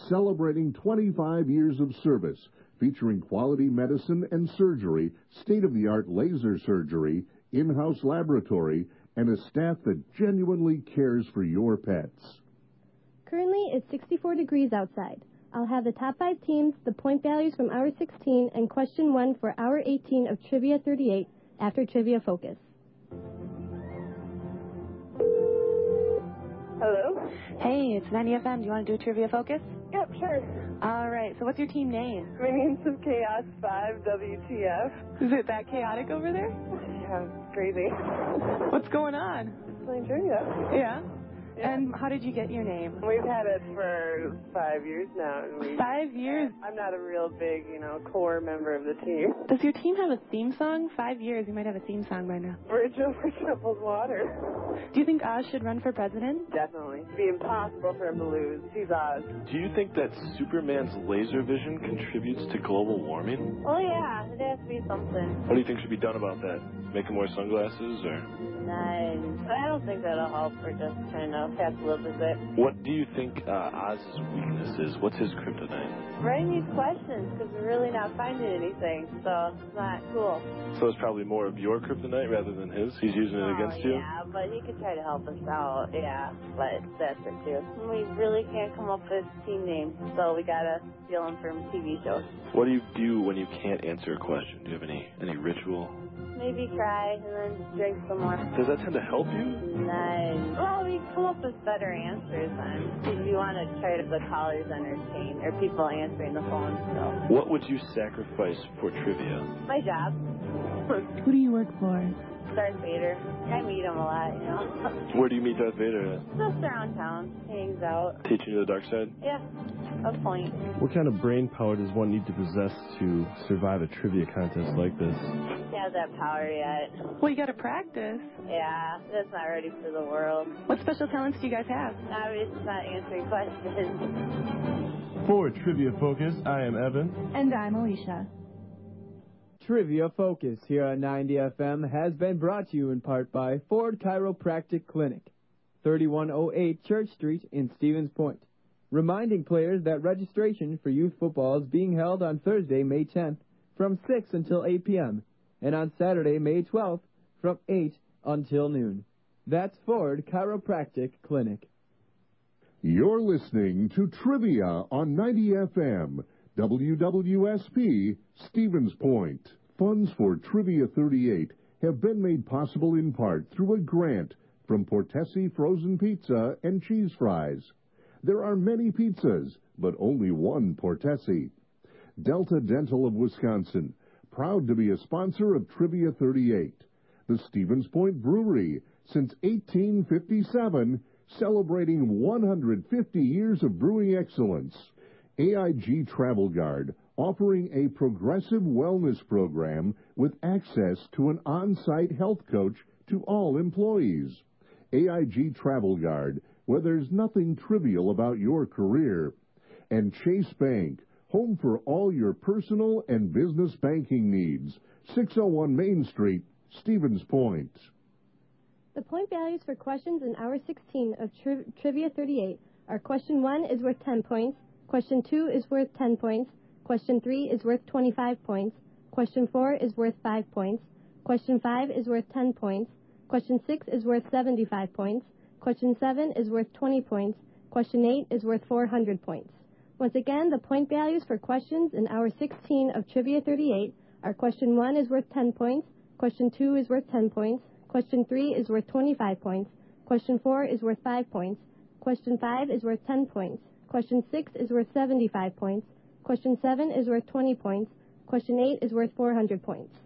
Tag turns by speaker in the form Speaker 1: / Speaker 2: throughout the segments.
Speaker 1: celebrating 25 years of service, featuring quality medicine and surgery, state-of-the-art laser surgery, in-house laboratory, and a staff that genuinely cares for your pets.
Speaker 2: Currently, it's 64 degrees outside. I'll have the top 5 teams, the point values from Hour 16, and question 1 for Hour 18 of Trivia 38 after Trivia Focus.
Speaker 3: Hello?
Speaker 4: Hey, it's 90 FM. Do you want to do a Trivia Focus?
Speaker 3: Yep, sure.
Speaker 4: All right, so what's your team name?
Speaker 3: My name's Chaos 5 WTF.
Speaker 4: Is it that chaotic over there?
Speaker 3: Yeah, it's crazy.
Speaker 4: What's going on?
Speaker 3: Playing trivia.
Speaker 4: Yeah? And how did you get your name?
Speaker 3: We've had it for 5 years now. And
Speaker 4: 5 years?
Speaker 3: I'm not a real big, core member of the team.
Speaker 4: Does your team have a theme song? 5 years, you might have a theme song by now.
Speaker 3: Bridge over troubled water.
Speaker 4: Do you think Oz should run for president?
Speaker 3: Definitely. It'd be impossible for him to lose. He's Oz.
Speaker 5: Do you think that Superman's laser vision contributes to global warming?
Speaker 6: Oh, yeah. It has to be something.
Speaker 5: What do you think should be done about that? Make him wear sunglasses, or?
Speaker 6: Nice. I don't think that'll help. We're just trying to have to live with it.
Speaker 5: What do you think Oz's weakness is? What's his kryptonite?
Speaker 6: Writing these questions, because we're really not finding anything, so it's not cool.
Speaker 5: So it's probably more of your kryptonite rather than his? He's using it against you?
Speaker 6: Yeah, but he could try to help us out, yeah, but that's it too. We really can't come up with a team name, so we gotta steal him from TV shows.
Speaker 5: What do you do when you can't answer a question? Do you have any ritual?
Speaker 6: Maybe cry and then drink some more.
Speaker 5: Does that tend to help you?
Speaker 6: Nice. Well, we come up with better answers then. If you want to try to the callers entertain or people answering the phone. So.
Speaker 5: What would you sacrifice for trivia?
Speaker 6: My job.
Speaker 4: Who do you work for?
Speaker 6: Darth Vader. I meet him a lot,
Speaker 5: Where do you meet Darth Vader at?
Speaker 6: Just around town. Hangs out.
Speaker 5: Teaching you the dark side?
Speaker 6: Yeah. A point.
Speaker 7: What kind of brain power does one need to possess to survive a trivia contest like this?
Speaker 6: He has that power yet.
Speaker 4: Well, you got to practice.
Speaker 6: Yeah, that's not ready for the world.
Speaker 4: What special talents do you guys have?
Speaker 6: Obviously not answering questions.
Speaker 7: For Trivia Focus, I am Evan.
Speaker 4: And I'm Alicia.
Speaker 8: Trivia Focus here on 90 FM has been brought to you in part by Ford Chiropractic Clinic, 3108 Church Street in Stevens Point. Reminding players that registration for youth football is being held on Thursday, May 10th from 6 until 8 p.m. and on Saturday, May 12th from 8 until noon. That's Ford Chiropractic Clinic.
Speaker 1: You're listening to Trivia on 90 FM, WWSP, Stevens Point. Funds for Trivia 38 have been made possible in part through a grant from Portesi Frozen Pizza and Cheese Fries. There are many pizzas, but only one Portesi. Delta Dental of Wisconsin, proud to be a sponsor of Trivia 38. The Stevens Point Brewery, since 1857, celebrating 150 years of brewing excellence. AIG Travel Guard, offering a progressive wellness program with access to an on-site health coach to all employees. AIG Travel Guard, where there's nothing trivial about your career. And Chase Bank, home for all your personal and business banking needs. 601 Main Street, Stevens Point.
Speaker 2: The point values for questions in Hour 16 of Trivia 38 are question 1 is worth 10 points, question 2 is worth 10 points, question 3 is worth 25 points, question 4 is worth 5 points, question 5 is worth 10 points, question 6 is worth 75 points, question 7 is worth 20 points, question 8 is worth 400 points. Once again, the point values for questions in Hour 16 of Trivia 38 are question 1 is worth 10 points, question 2 is worth 10 points, question 3 is worth 25 points, question 4 is worth 5 points, question 5 is worth 10 points, question 6 is worth 75 points, question 7 is worth 20 points, question 8 is worth 400 points.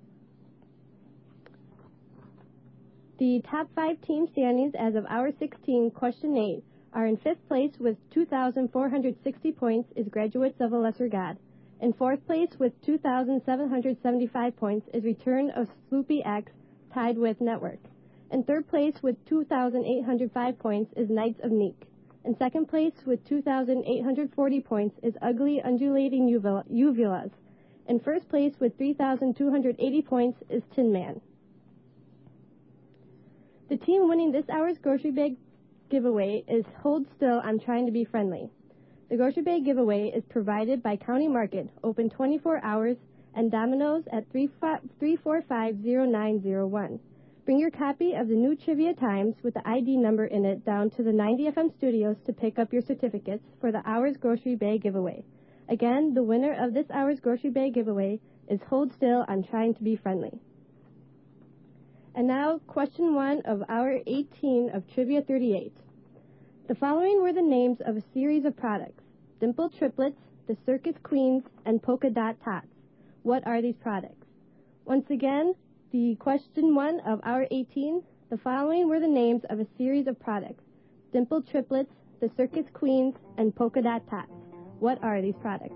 Speaker 2: The top 5 team standings as of Hour 16, question 8, are in 5th place with 2,460 points is Graduates of a Lesser God. In 4th place with 2,775 points is Return of Sloopy X, tied with Network. In 3rd place with 2,805 points is Knights of Neek. In 2nd place with 2,840 points is Ugly Undulating Uvulas. In 1st place with 3,280 points is Tin Man. The team winning this hour's grocery bag giveaway is Hold Still, I'm Trying to Be Friendly. The Grocery Bay giveaway is provided by County Market, open 24 hours, and Domino's at 3450901. Bring your copy of the new Trivia Times with the ID number in it down to the 90 FM studios to pick up your certificates for the Hours Grocery Bay giveaway. Again, the winner of this Hours Grocery Bay giveaway is Hold Still, I'm Trying to Be Friendly. And now, question 1 of Hour 18 of Trivia 38. The following were the names of a series of products: Dimple Triplets, the Circus Queens, and Polka Dot Tots. What are these products? Once again, the question 1 of Hour 18. The following were the names of a series of products: Dimple Triplets, the Circus Queens, and Polka Dot Tots. What are these products?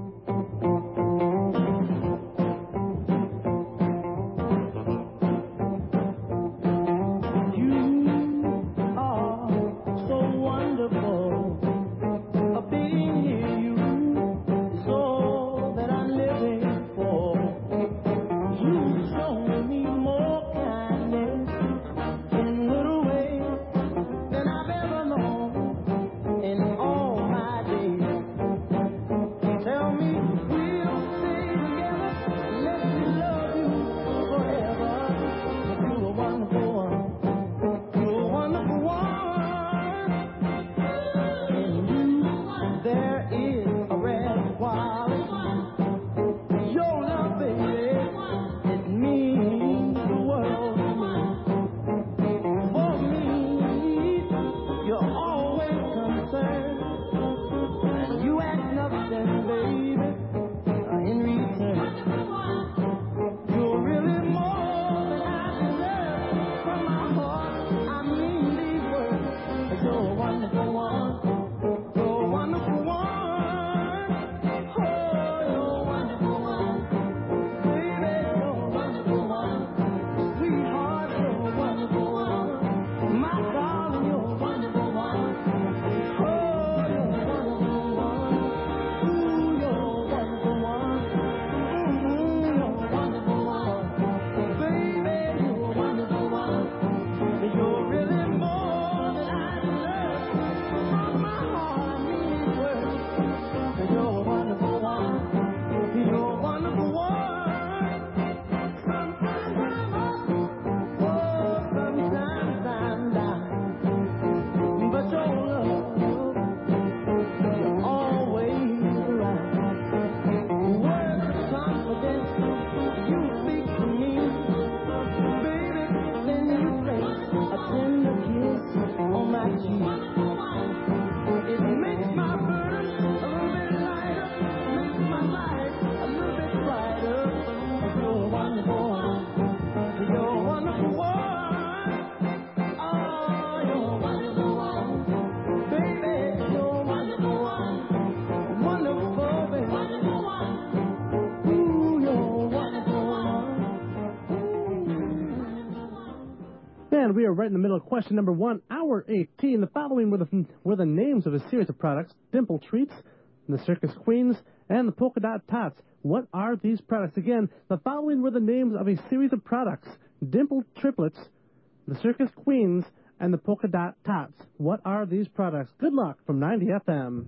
Speaker 9: And we are right in the middle of question number 1, Hour 18. The following were the names of a series of products: Dimple Treats, the Circus Queens, and the Polka Dot Tots. What are these products? Again, the following were the names of a series of products: Dimple Triplets, the Circus Queens, and the Polka Dot Tots. What are these products? Good luck from 90 FM.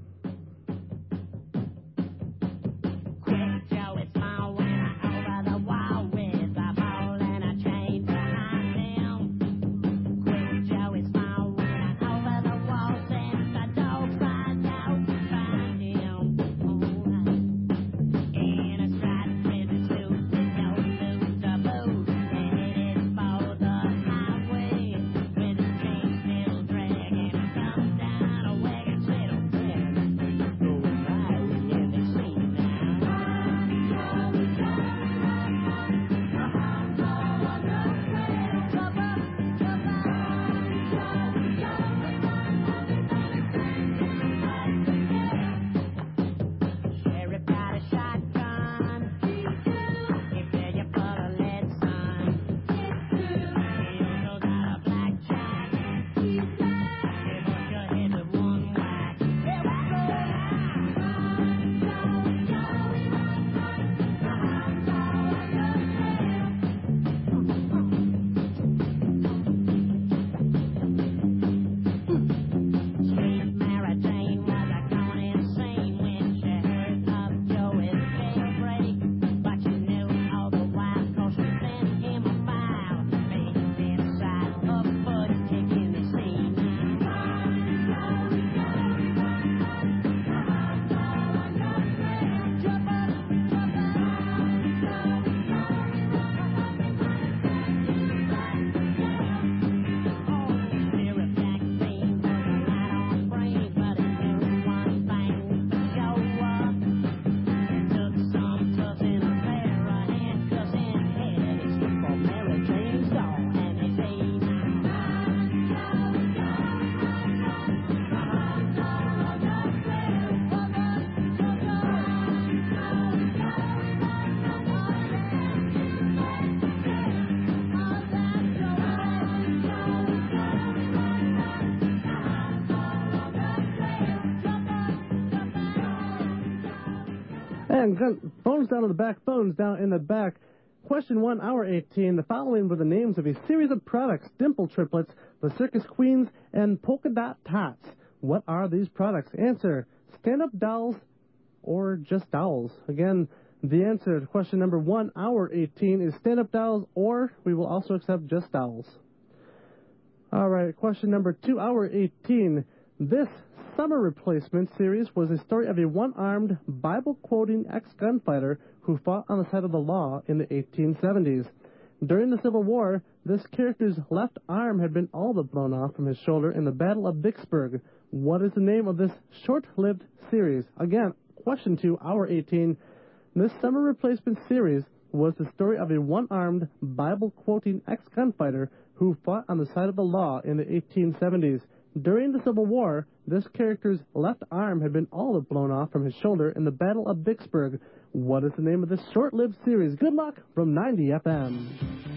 Speaker 9: And phones down in the back, phones down in the back. Question 1, hour 18. The following were the names of a series of products: Dimple Triplets, the Circus Queens, and Polka Dot Tots. What are these products? Answer: stand-up dolls or just dolls. Again, the answer to question number 1, hour 18 is stand-up dolls, or we will also accept just dolls. All right, question number 2, hour 18. This summer replacement series was a story of a one-armed, Bible-quoting ex-gunfighter who fought on the side of the law in the 1870s. During the Civil War, this character's left arm had been all but blown off from his shoulder in the Battle of Vicksburg. What is the name of this short-lived series? Again, question 2, hour 18. This summer replacement series was the story of a one-armed, Bible-quoting ex-gunfighter who fought on the side of the law in the 1870s. During the Civil War, this character's left arm had been all but blown off from his shoulder in the Battle of Vicksburg. What is the name of this short-lived series? Good luck from 90 FM.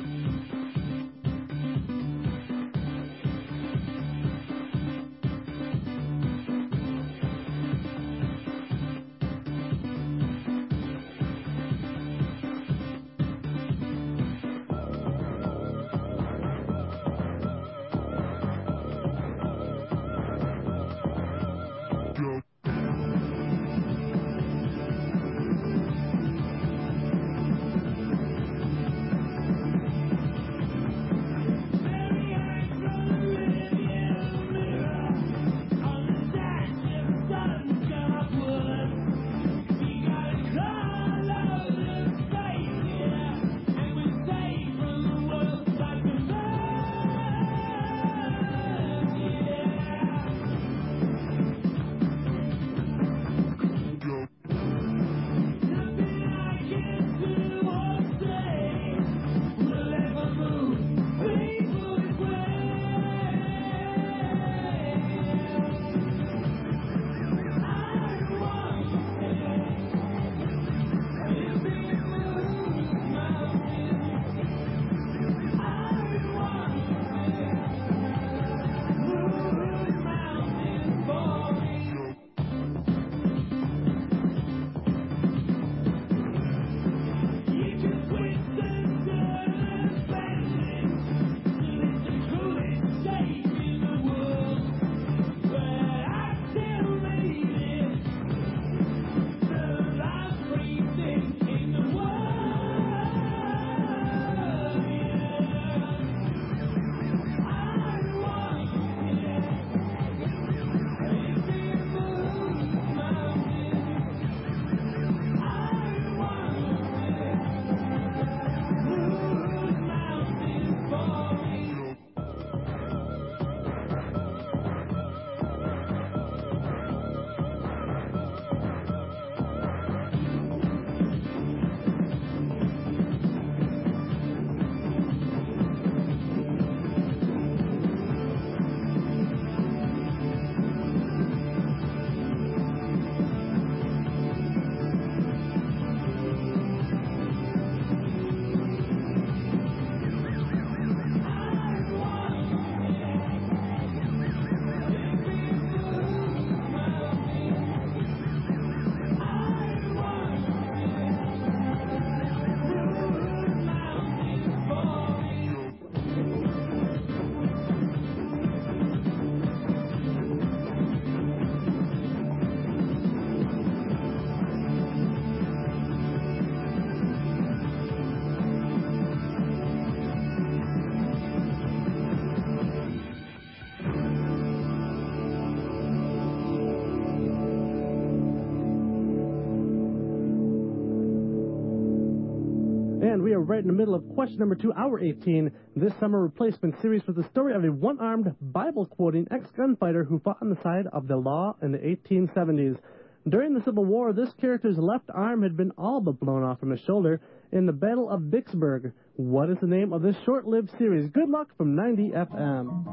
Speaker 9: And we are right in the middle of question number 2, hour 18. This summer replacement series was the story of a one-armed, Bible-quoting ex-gunfighter who fought on the side of the law in the 1870s. During the Civil War, this character's left arm had been all but blown off from his shoulder in the Battle of Vicksburg. What is the name of this short-lived series? Good luck from 90 FM.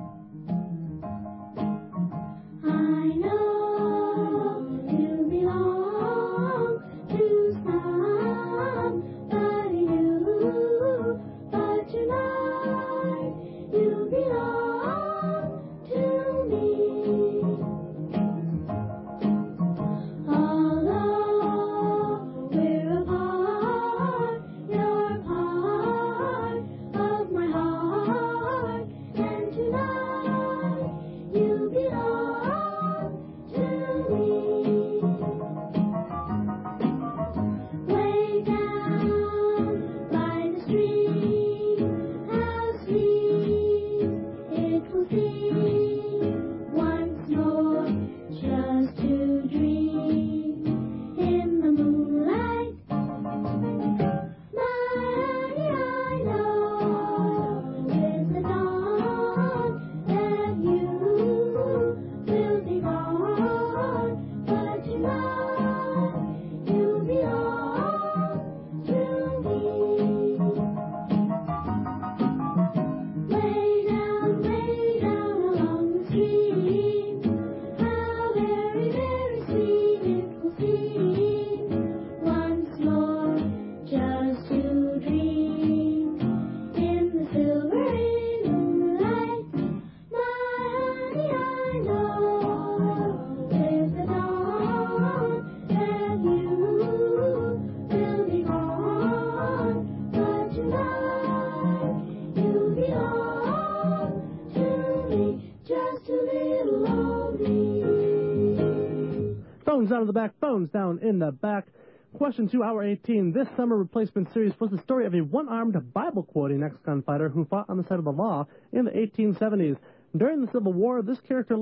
Speaker 10: I know you belong to somebody new, but tonight you belong to me. All dream once more, just to dream in the silver moonlight. My honey, I know with the dawn that you will be gone, but tonight you belong to me, just a little lonely.
Speaker 9: Phones down in the back, phones down in the back. Question 2, hour 18. This summer replacement series was the story of a one-armed Bible-quoting ex-gun fighter who fought on the side of the law in the 1870s. During the Civil War, this character's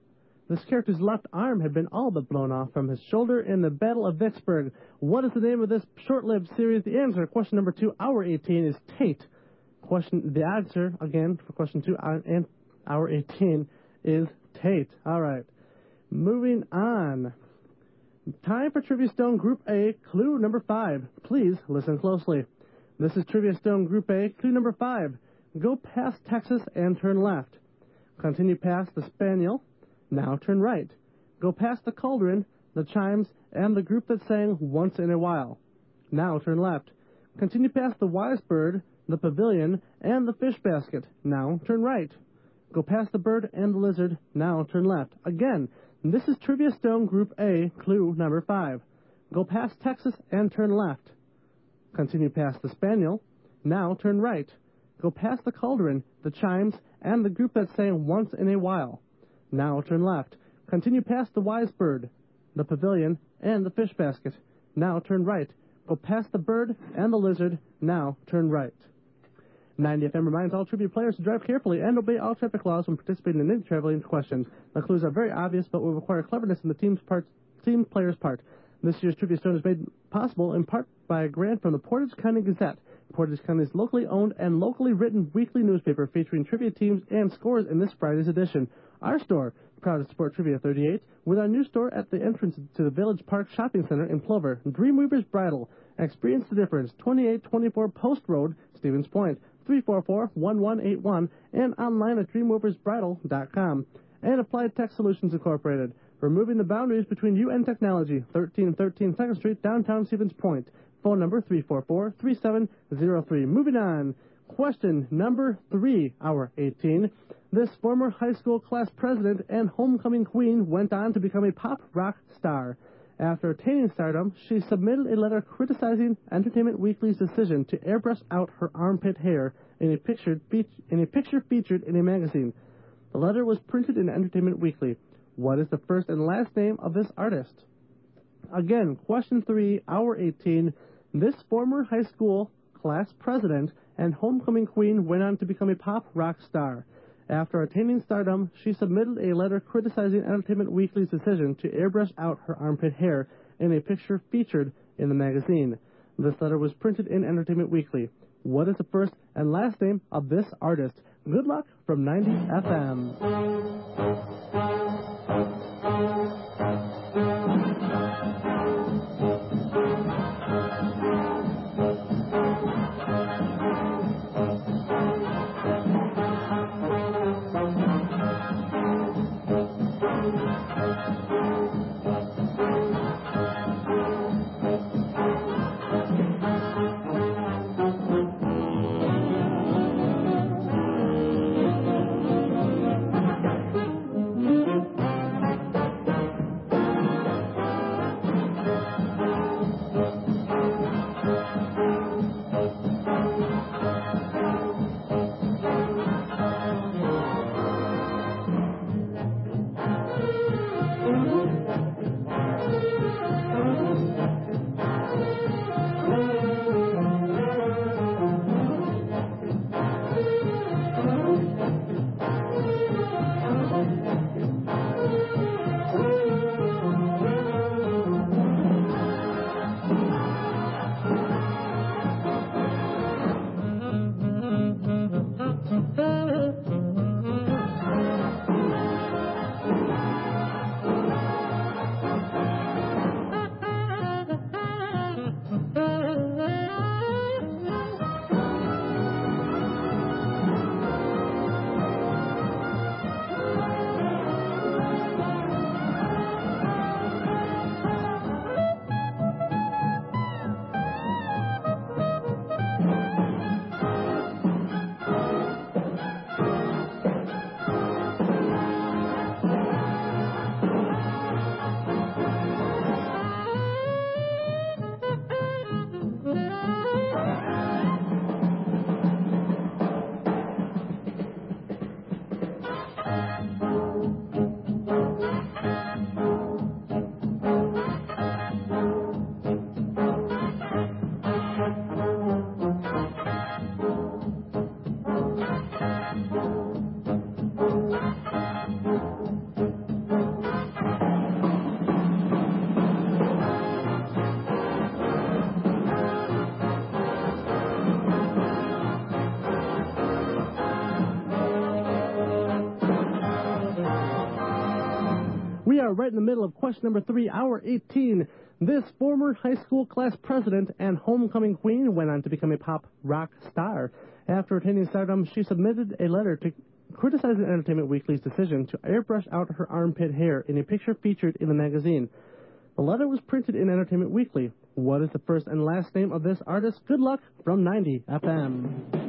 Speaker 9: left arm had been all but blown off from his shoulder in the Battle of Vicksburg. What is the name of this short-lived series? The answer, question number 2, hour 18, is Tate. The answer, again, for question 2 and hour 18 is Tate. All right. Moving on. Time for Trivia Stone Group A, clue number 5. Please listen closely. This is Trivia Stone Group A, clue number 5. Go past Texas and turn left. Continue past the Spaniel. Now turn right. Go past the Cauldron, the Chimes, and the group that sang Once in a While. Now turn left. Continue past the Wise Bird, the Pavilion, and the Fish Basket. Now turn right. Go past the Bird and the Lizard. Now turn left. Again, this is Trivia Stone Group A, clue number 5. Go past Texas and turn left. Continue past the Spaniel. Now turn right. Go past the Cauldron, the Chimes, and the group that sang Once in a While. Now turn left. Continue past the Wise Bird, the Pavilion, and the Fish Basket. Now turn right. Go past the Bird and the Lizard. Now turn right. 90 FM reminds all trivia players to drive carefully and obey all traffic laws when participating in any traveling questions. The clues are very obvious, but will require cleverness on the team player's part. This year's Trivia Stone is made possible in part by a grant from the Portage County Gazette, Portage County's locally owned and locally written weekly newspaper featuring trivia teams and scores in this Friday's edition. Our store, proud to support Trivia 38, with our new store at the entrance to the Village Park Shopping Center in Plover, Dreamweaver's Bridal. Experience the difference, 2824 Post Road, Stevens Point, 344-1181, and online at dreamweaversbridal.com. And Applied Tech Solutions Incorporated, removing the boundaries between you and technology, 1313 2nd Street, downtown Stevens Point. Phone number 344-3703. Moving on. Question number 3, hour 18. This former high school class president and homecoming queen went on to become a pop rock star. After attaining stardom, she submitted a letter criticizing Entertainment Weekly's decision to airbrush out her armpit hair in a picture featured in a magazine. The letter was printed in Entertainment Weekly. What is the first and last name of this artist? Again, question 3, hour 18. This former high school class president and homecoming queen went on to become a pop rock star. After attaining stardom, she submitted a letter criticizing Entertainment Weekly's decision to airbrush out her armpit hair in a picture featured in the magazine. This letter was printed in Entertainment Weekly. What is the first and last name of this artist? Good luck from 90 FM. are right in the middle of question number 3, hour 18. This former high school class president and homecoming queen went on to become a pop rock star. After attaining stardom, she submitted a letter to criticizing Entertainment Weekly's decision to airbrush out her armpit hair in a picture featured in the magazine. The letter was printed in Entertainment Weekly. What is the first and last name of this artist? Good luck from 90 FM.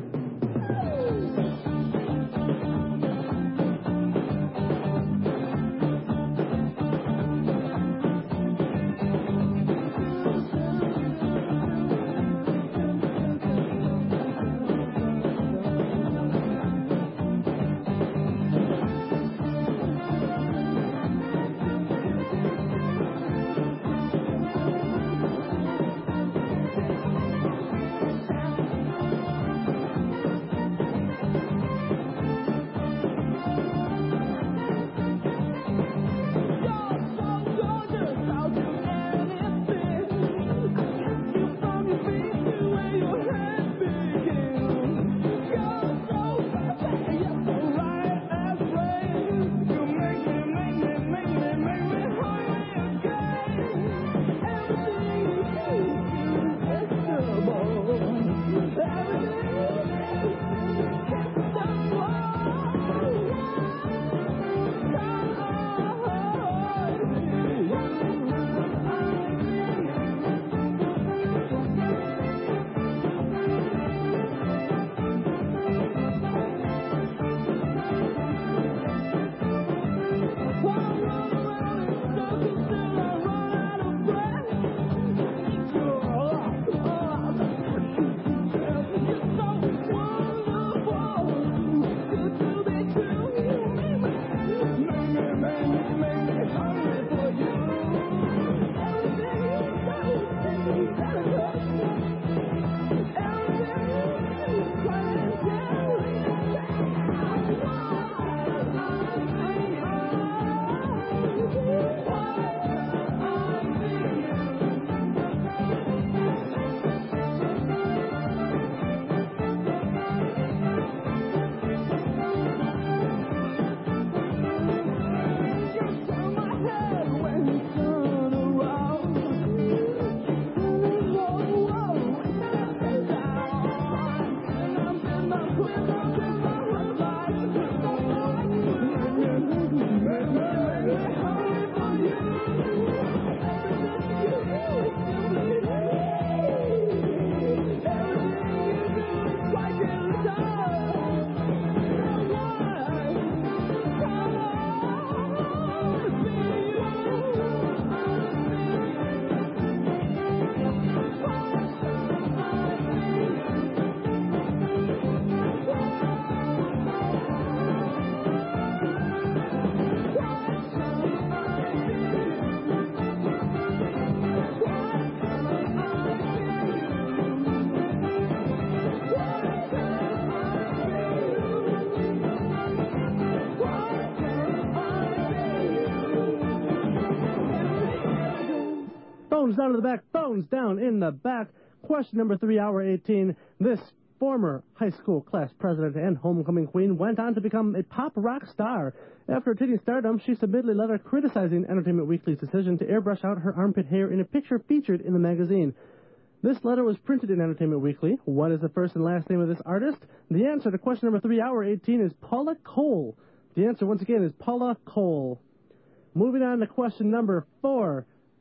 Speaker 9: Phones down to the back, phones down in the back. Question number 3, hour 18. This former high school class president and homecoming queen went on to become a pop rock star. After attaining stardom, she submitted a letter criticizing Entertainment Weekly's decision to airbrush out her armpit hair in a picture featured in the magazine. This letter was printed in Entertainment Weekly. What is the first and last name of this artist? The answer to question number 3, hour 18 is Paula Cole. The answer, once again, is Paula Cole. Moving on to question number 4,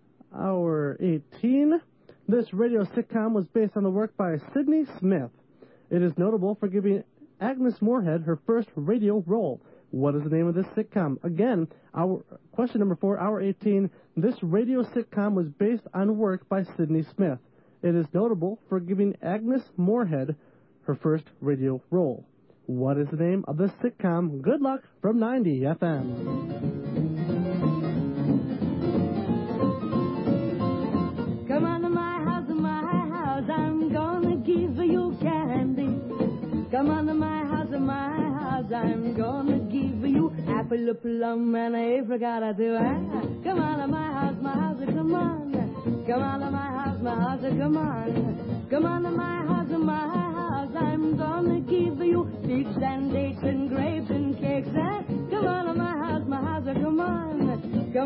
Speaker 9: hour 18. This radio sitcom was based on the work by Sidney Smith. It is notable for giving Agnes Moorehead her first radio role. What is the name of this sitcom? Again, our question number 4, hour 18. This radio sitcom was based on work by Sidney Smith. It is notable for giving Agnes Moorehead her first radio role. What is the name of this sitcom? Good luck from 90 FM.
Speaker 10: Come on to my house, I'm gonna give you candy. Come on to my house, I'm gonna give you apple, plum, and apricot too. Come on to my house, come on. Come on to my house, come on. Come on to my house, I'm gonna give you figs and dates and grapes and cakes. Come on to my house, come on. Come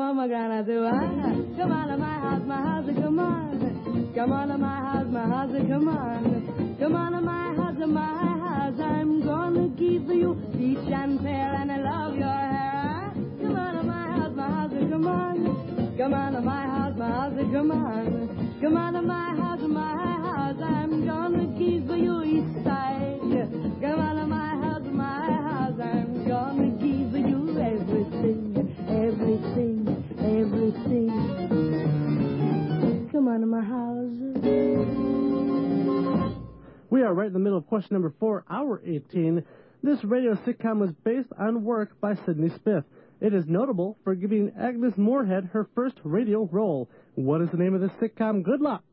Speaker 10: pomegranate, come on to my house, come on. Come on to my house, come on. Come on to my house, I'm gonna give you peach and pear, and I love your hair. Come on to my house, come on. Come on to my house, come on. Come on to my house, I'm gonna give you east side. Come on to my house, I'm gonna give you everything, everything, everything. Come on to my house.
Speaker 9: We are right in the middle of question number 4, hour 18. This radio sitcom was based on work by Sidney Smith. It is notable for giving Agnes Moorehead her first radio role. What is the name of this sitcom? Good luck.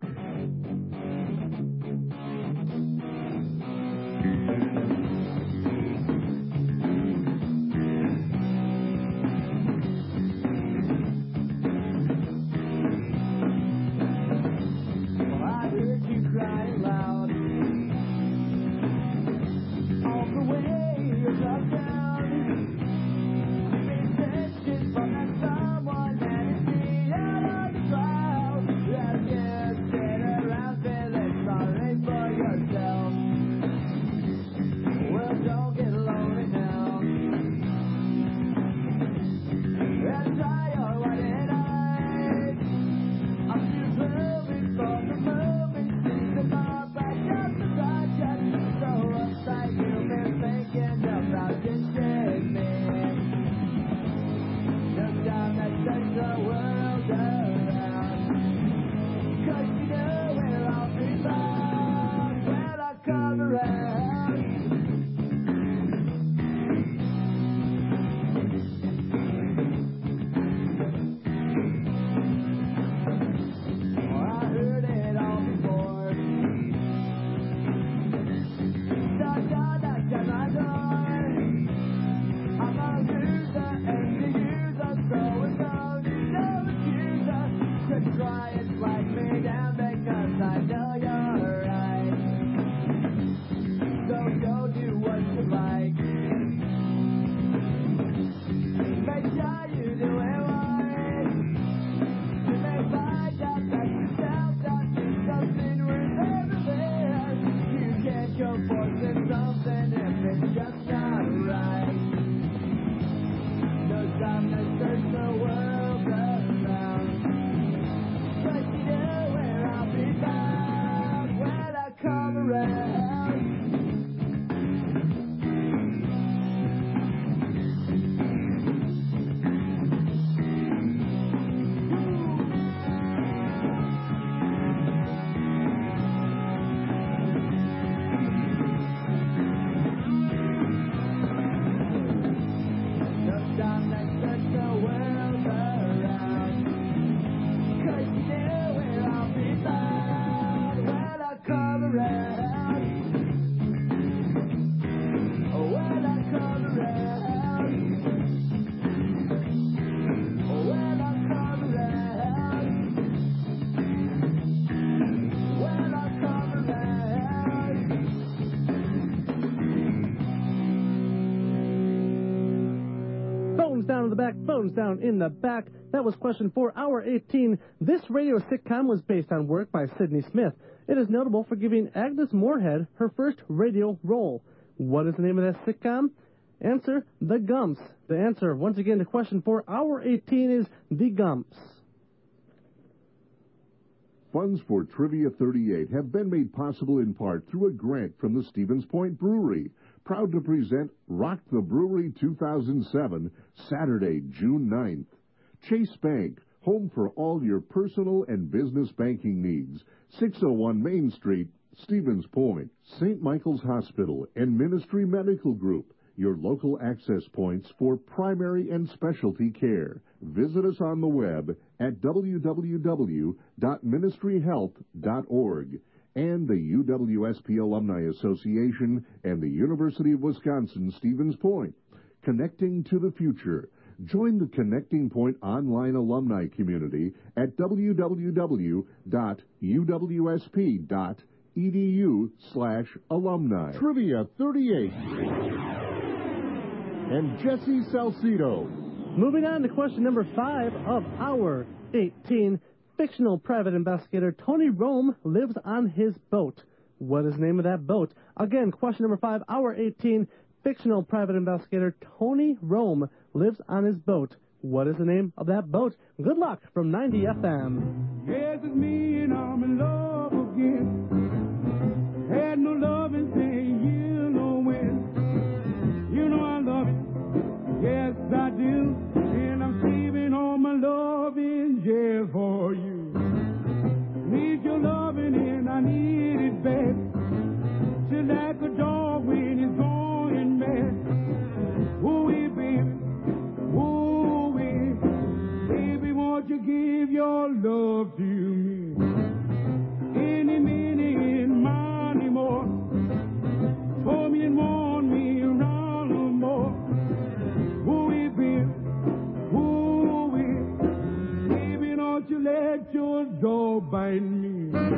Speaker 9: Phones down in the back. That was question 4, hour 18. This radio sitcom was based on work by Sidney Smith. It is notable for giving Agnes Moorehead her first radio role. What is the name of that sitcom? Answer, The Gumps. The answer, once again, to question 4, hour 18 is The Gumps.
Speaker 1: Funds for Trivia 38 have been made possible in part through a grant from the Stevens Point Brewery. Proud to present Rock the Brewery 2007, Saturday, June 9th. Chase Bank, home for all your personal and business banking needs. 601 Main Street, Stevens Point. St. Michael's Hospital and Ministry Medical Group, your local access points for primary and specialty care. Visit us on the web at www.ministryhealth.org. And the UWSP Alumni Association and the University of Wisconsin Stevens Point. Connecting to the future. Join the Connecting Point online alumni community at www.uwsp.edu/alumni. Trivia 38. And Jesse Salcido.
Speaker 9: Moving on to question number 5 of hour 18. Fictional private investigator Tony Rome lives on his boat. What is the name of that boat? Again, question number 5, hour 18. Fictional private investigator Tony Rome lives on his boat. What is the name of that boat? Good luck from 90 FM.
Speaker 11: Yes, it's me and I'm in love again. Had no love in 10 years, no when. You know I love it. Yes, I do. And I'm saving all my love in jail for you. Need your loving and I need it bad. Just like a dog when he's going mad. Ooh, baby. Ooh, baby, won't you give your love to me? Any minute, money more. Told me and warned me around no more. Ooh, baby. Ooh, baby, don't you let your dog bite me.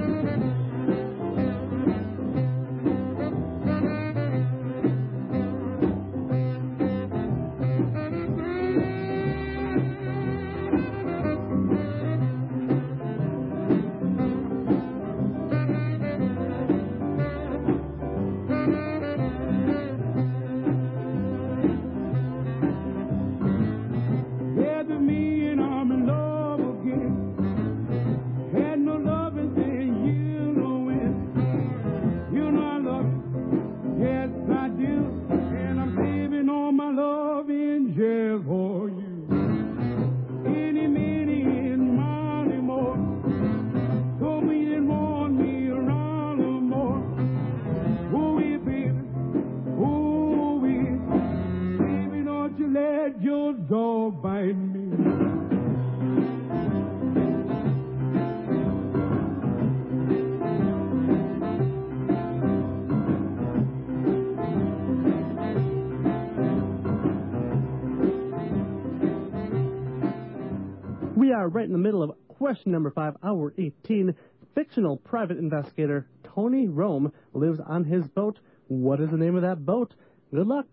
Speaker 9: We are right in the middle of question number 5, hour 18. Fictional private investigator Tony Rome lives on his boat. What is the name of that boat? Good luck.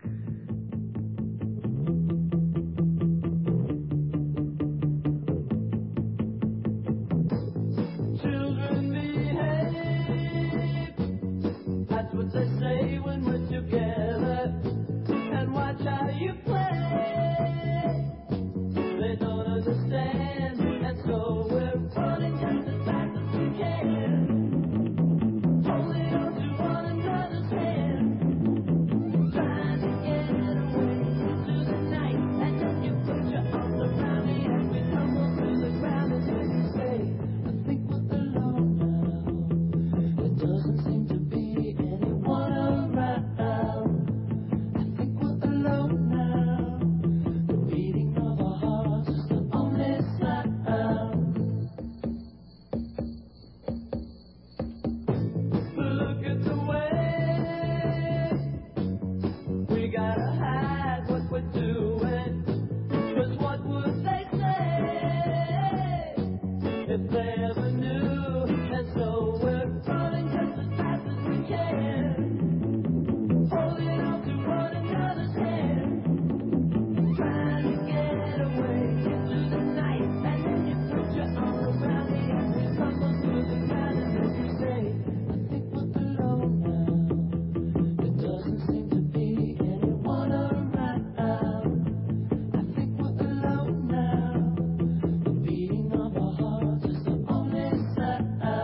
Speaker 11: Children behave. That's what they say when we're together. And watch how you play. They don't understand. And so we're running just as fast as we can. Holding on to one another's hand. Trying to get away into the night. And then you put your arms around me and we tumble to the ground. And then you say, I think we're alone now. There doesn't seem to be anyone around. I think we're alone now. The beating of our hearts is the only sound. Look at the way we gotta hide what we're doing. 'Cause what would they say if they ever knew? And so we're running just as fast as we can, holding on to one another's hand, trying to get away into the night. And then you put your arm around me and we tumble to the ground. And then you say, I think we're alone now. There doesn't seem to be anyone around. I think we're alone now. The beating of our hearts is the only sound.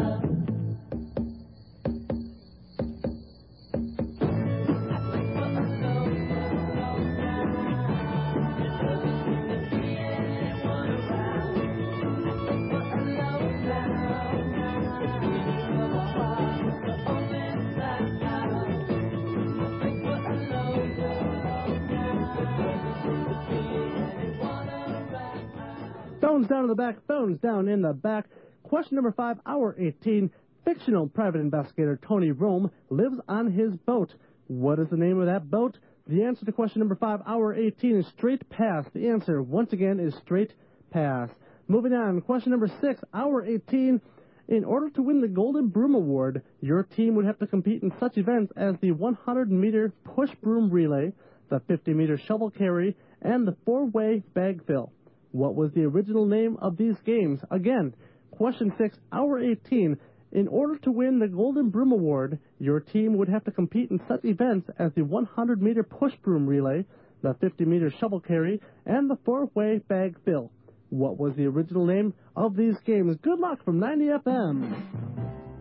Speaker 9: Phones down in the back, phones down in the back. Question number 5, hour 18. Fictional private investigator Tony Rome lives on his boat. What is the name of that boat? The answer to question number 5, hour 18 is straight pass. The answer, once again, is straight pass. Moving on, question number 6, hour 18. In order to win the Golden Broom Award, your team would have to compete in such events as the 100-meter push broom relay, the 50-meter shovel carry, and the four-way bag fill. What was the original name of these games? Again, question 6, hour 18. In order to win the Golden Broom Award, your team would have to compete in such events as the 100-meter push broom relay, the 50-meter shovel carry, and the four-way bag fill. What was the original name of these games? Good luck from 90 FM.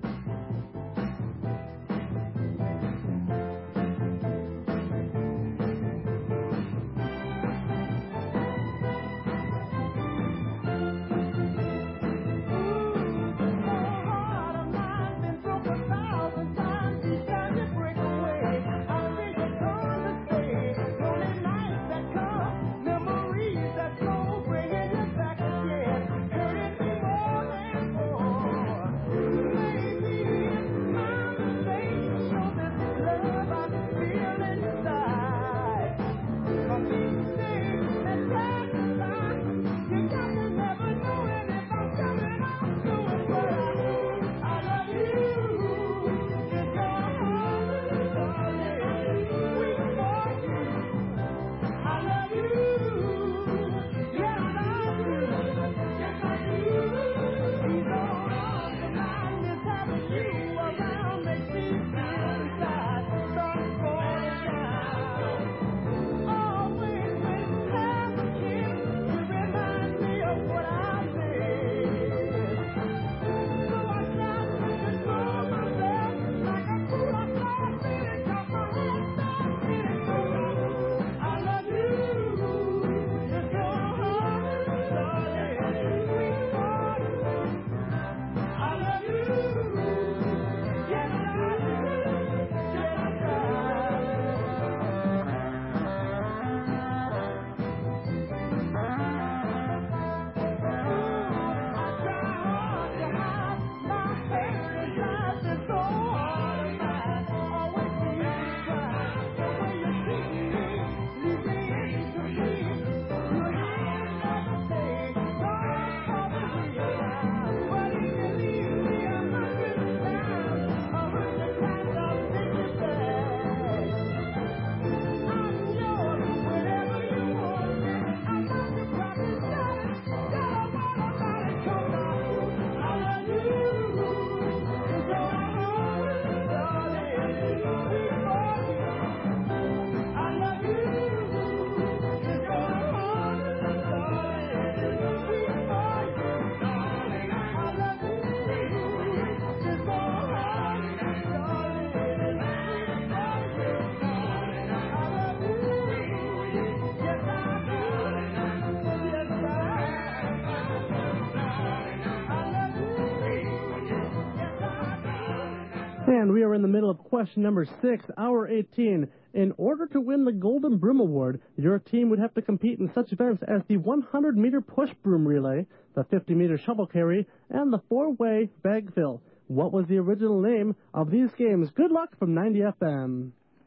Speaker 9: And we are in the middle of question number 6, hour 18. In order to win the Golden Broom Award, your team would have to compete in such events as the 100-meter push broom relay, the 50-meter shovel carry, and the four-way bag fill. What was the original name of these games? Good luck from 90 FM.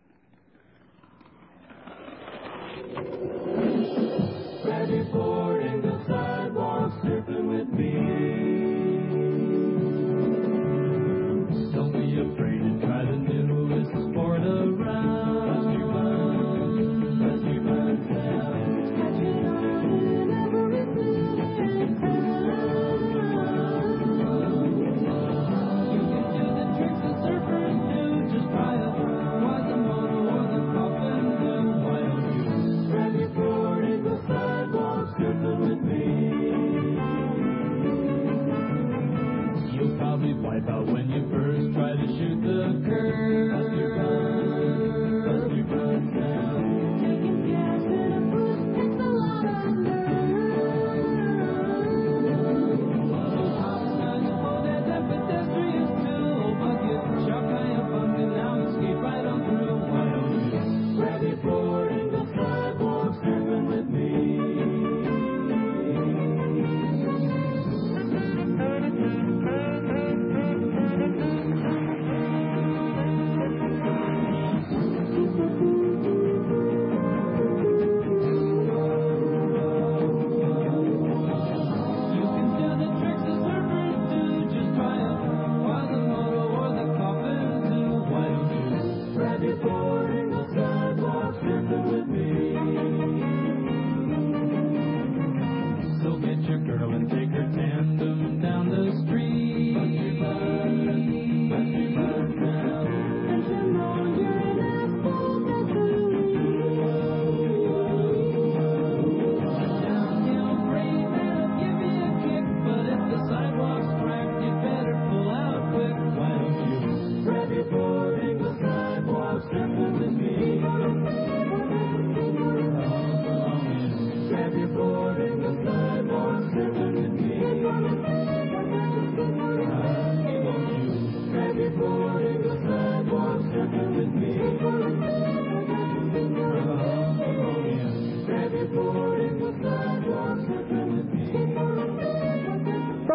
Speaker 11: Ready for in the sidewalk, surfing with me. Don't be afraid to try the newest sport around. Let's be fun, catching on in everything. You can do the tricks that surfers do. Just try it. Ride the motor or the coffin too. Why don't you? Ready for in the sidewalk, surfing with me. You'll probably wipe out when you first try to shoot the curve. Bust your butt down. Taking gas in a boost takes a lot of nerve. So sometimes you know that pedestrians too. Bucket, shark, kayak, bumping down and skate right on through. Why don't you? Ready for in the sidewalk, surfing with me.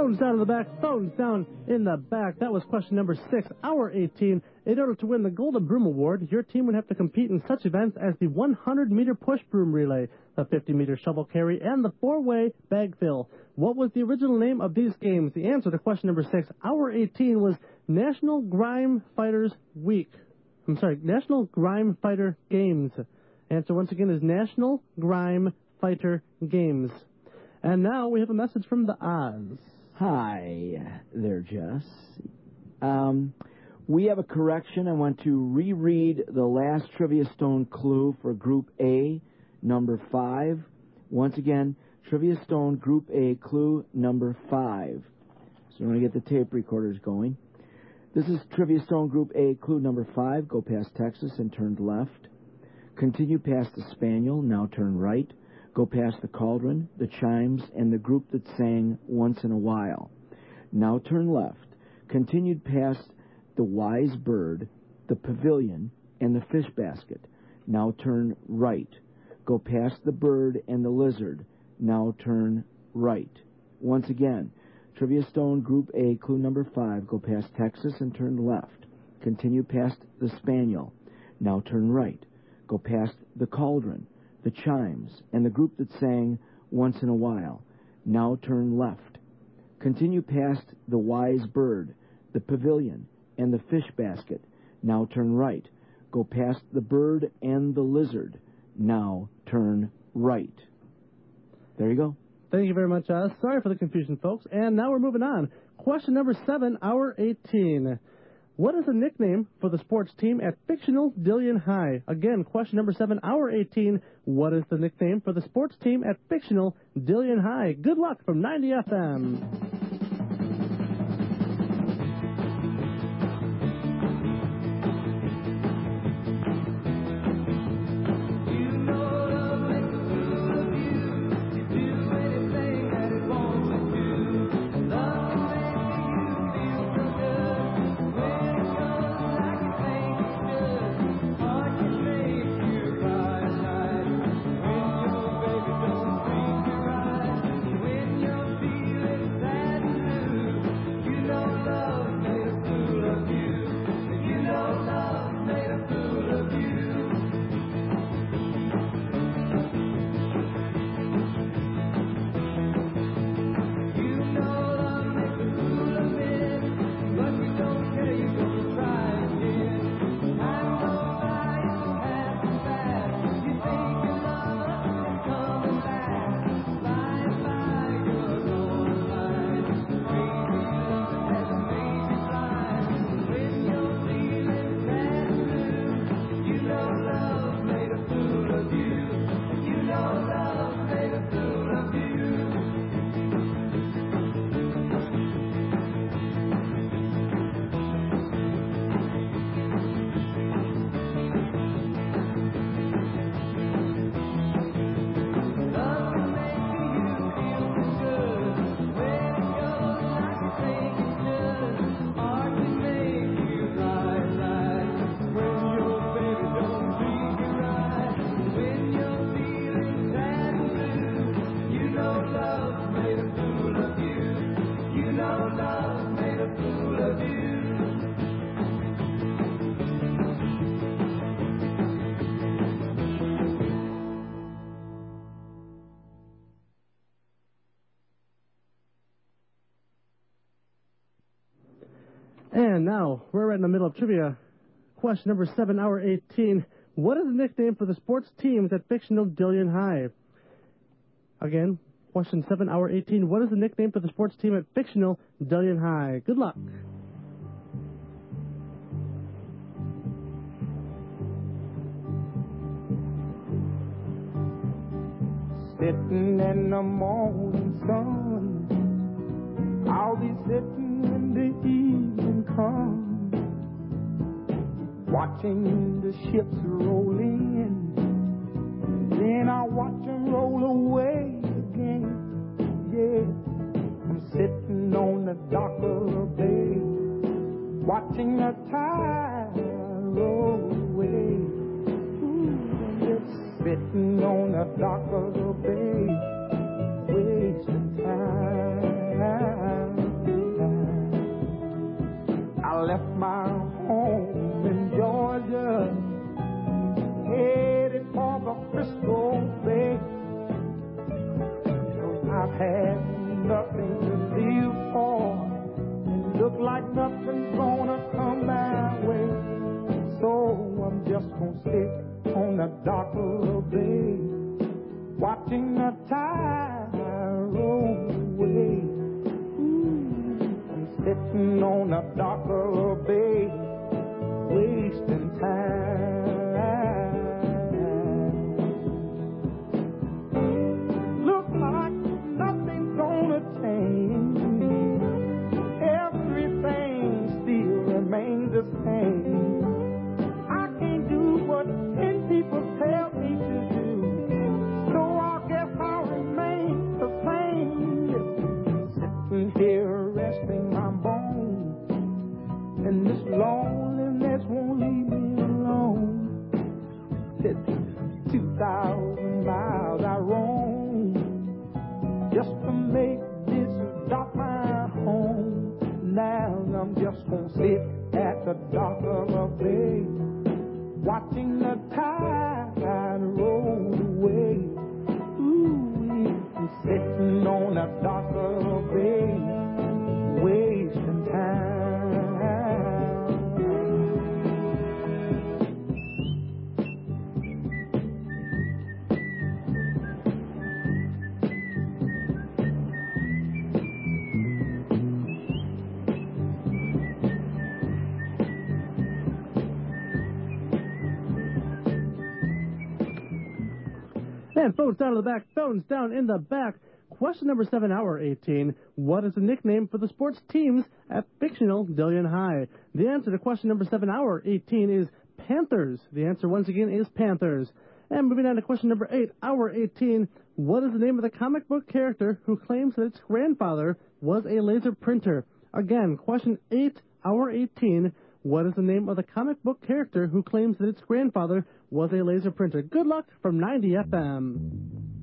Speaker 9: Phones down in the back, phones down in the back. That was question number 6, hour 18. In order to win the Golden Broom Award, your team would have to compete in such events as the 100-meter push broom relay, the 50-meter shovel carry, and the 4-way bag fill. What was the original name of these games? The answer to question number 6, hour 18, was National Grime Fighters Week. National Grime Fighter Games. Answer once again is National Grime Fighter Games. And now we have a message from the Oz.
Speaker 12: Hi there, Jess. We have a correction. I want to reread the last Trivia Stone clue for Group A, number 5. Once again, Trivia Stone Group A, clue number 5. So we're going to get the tape recorders going. This is Trivia Stone Group A, clue number 5. Go past Texas and turn left. Continue past the Spaniel, now turn right. Go past the Cauldron, the Chimes, and the group that sang Once in a While. Now turn left. Continued past the Wise Bird, the Pavilion, and the Fish Basket. Now turn right. Go past the Bird and the Lizard. Now turn right. Once again, Trivia Stone Group A, clue number 5. Go past Texas and turn left. Continue past the Spaniel. Now turn right. Go past the Cauldron, the Chimes, and the group that sang Once in a While. Now turn left. Continue past the Wise Bird, the Pavilion, and the Fish Basket. Now turn right. Go past the Bird and the Lizard. Now turn right. There you go.
Speaker 9: Thank you very much, Oz. Sorry for the confusion, folks. And now we're moving on. Question number 7, hour 18. What is the nickname for the sports team at fictional Dillion High? Again, question number 7, hour 18. What is the nickname for the sports team at fictional Dillion High? Good luck from 90 FM. And now, we're right in the middle of trivia. Question number 7, hour 18. What is the nickname for the sports teams at fictional Dillion High? Again, question 7, hour 18. What is the nickname for the sports team at fictional Dillion High? Good luck.
Speaker 11: Sitting in the morning sun, I'll be sitting when the evening comes, watching the ships roll in, then I'll watch them roll away again. Yeah, I'm sitting on the dock of the bay, watching the tide roll away. Ooh, I'm just sitting on the dock of the bay, wasting time. nothing's gonna come my way. So I'm just gonna sit on the dock of the bay, watching the tide roll away. I'm sitting on the dock of the bay, wasting time. Look like nothing's gonna change. Everything still remains the same. I can't do what 10 people tell me to do, so I guess I'll remain the same. Sitting here resting my bones, and this loneliness won't leave me alone. 2,000 miles I roam just to make this dock my home. Now I'm just gonna sit at the dock of a bay, watching the tide roll away. Ooh, I'm sitting on the dock of a bay, wasting time.
Speaker 9: And phones down in the back, phones down in the back. Question number 7, hour 18. What is the nickname for the sports teams at fictional Dillion High? The answer to question number 7, hour 18 is Panthers. The answer once again is Panthers. And moving on to question number 8, hour 18. What is the name of the comic book character who claims that its grandfather was a laser printer? Again, question 8, hour 18. What is the name of the comic book character who claims that its grandfather was a laser printer? Good luck from 90 FM.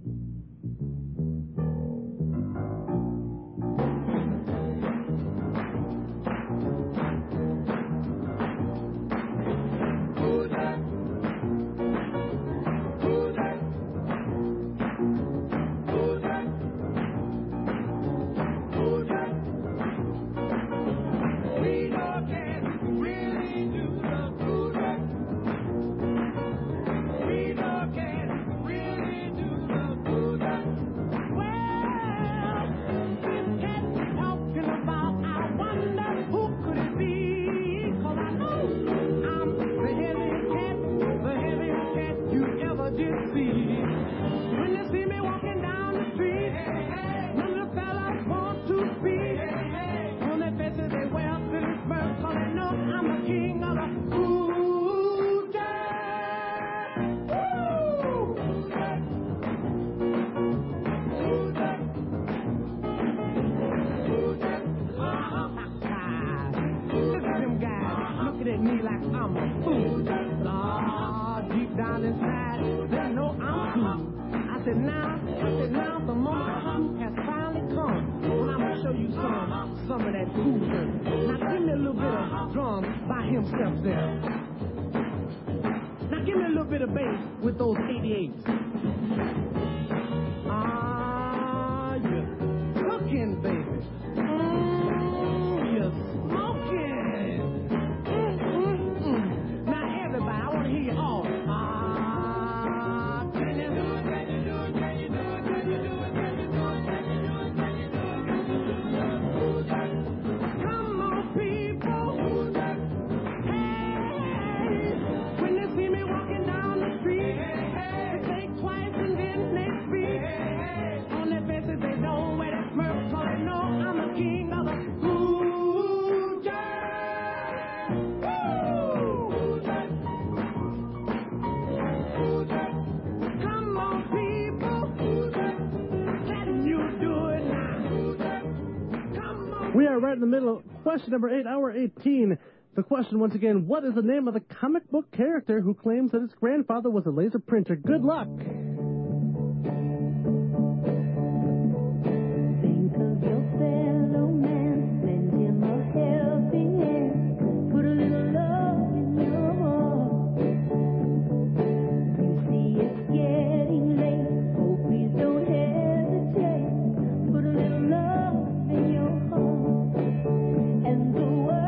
Speaker 9: We are right in the middle. Question number 8, hour 18. The question once again, what is the name of the comic book character who claims that his grandfather was a laser printer? Good luck.
Speaker 10: Think of your fellow man, lend him a helping hand, put a little love in your heart. You see it's getting late, oh please don't hesitate, put a little love in your heart. And the world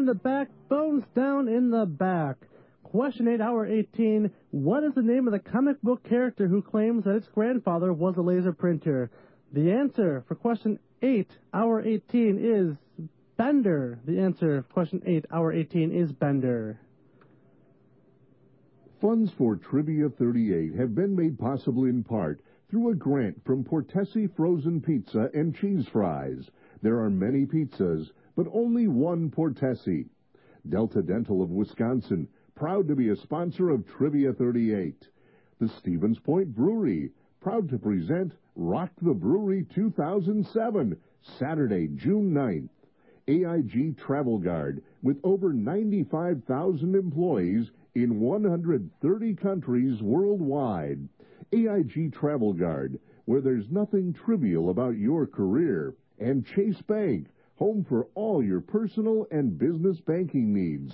Speaker 9: the back, Bones down in the back. Question 8, hour 18. What is the name of the comic book character who claims that its grandfather was a laser printer? The answer for question 8, hour 18 is Bender. The answer for question 8, hour 18 is Bender.
Speaker 1: Funds for Trivia 38 have been made possible in part through a grant from Portesi Frozen Pizza and Cheese Fries. There are many pizzas, but only one Portesi. Delta Dental of Wisconsin, proud to be a sponsor of Trivia 38. The Stevens Point Brewery, proud to present Rock the Brewery 2007, Saturday, June 9th. AIG Travel Guard, with over 95,000 employees in 130 countries worldwide. AIG Travel Guard, where there's nothing trivial about your career. And Chase Bank, home for all your personal and business banking needs.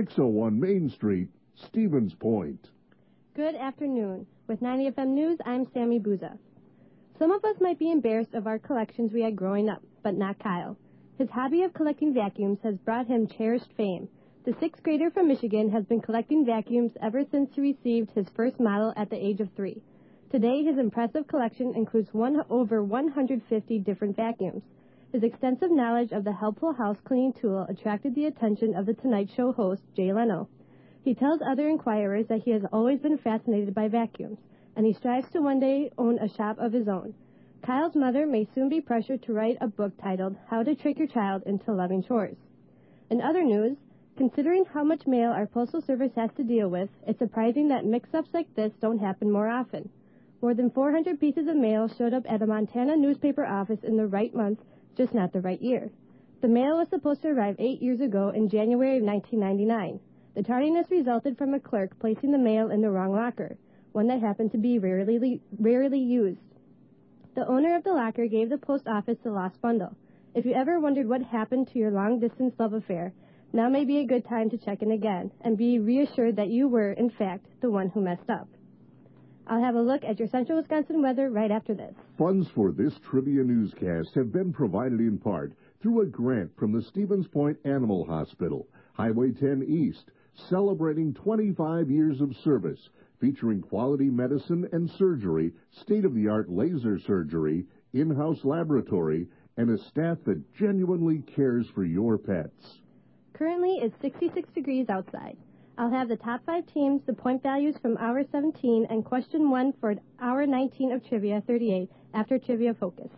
Speaker 1: 601 Main Street, Stevens Point.
Speaker 2: Good afternoon. With 90 FM News, I'm Sammy Booza. Some of us might be embarrassed of our collections we had growing up, but not Kyle. His hobby of collecting vacuums has brought him cherished fame. The sixth grader from Michigan has been collecting vacuums ever since he received his first model at the age of 3. Today, his impressive collection includes over 150 different vacuums. His extensive knowledge of the helpful house cleaning tool attracted the attention of the Tonight Show host, Jay Leno. He tells other inquirers that he has always been fascinated by vacuums, and he strives to one day own a shop of his own. Kyle's mother may soon be pressured to write a book titled How to Trick Your Child into Loving Chores. In other news, considering how much mail our postal service has to deal with, it's surprising that mix-ups like this don't happen more often. More than 400 pieces of mail showed up at a Montana newspaper office in the right month, just not the right year. The mail was supposed to arrive 8 years ago in January of 1999. The tardiness resulted from a clerk placing the mail in the wrong locker, one that happened to be rarely used. The owner of the locker gave the post office the lost bundle. If you ever wondered what happened to your long-distance love affair, now may be a good time to check in again and be reassured that you were, in fact, the one who messed up. I'll have a look at your central Wisconsin weather right after this.
Speaker 1: Funds for this trivia newscast have been provided in part through a grant from the Stevens Point Animal Hospital, Highway 10 East, celebrating 25 years of service, featuring quality medicine and surgery, state-of-the-art laser surgery, in-house laboratory, and a staff that genuinely cares for your pets.
Speaker 2: Currently, it's 66 degrees outside. I'll have the top 5 teams, the point values from hour 17, and question 1 for hour 19 of Trivia 38 after Trivia Focus.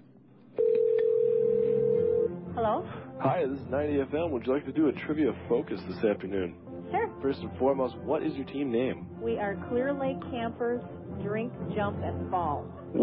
Speaker 6: Hello?
Speaker 5: Hi, this is 90 FM. Would you like to do a Trivia Focus this afternoon?
Speaker 6: Sure.
Speaker 5: First and foremost, what is your team name?
Speaker 6: We are Clear Lake Campers, Drink, Jump, and Fall.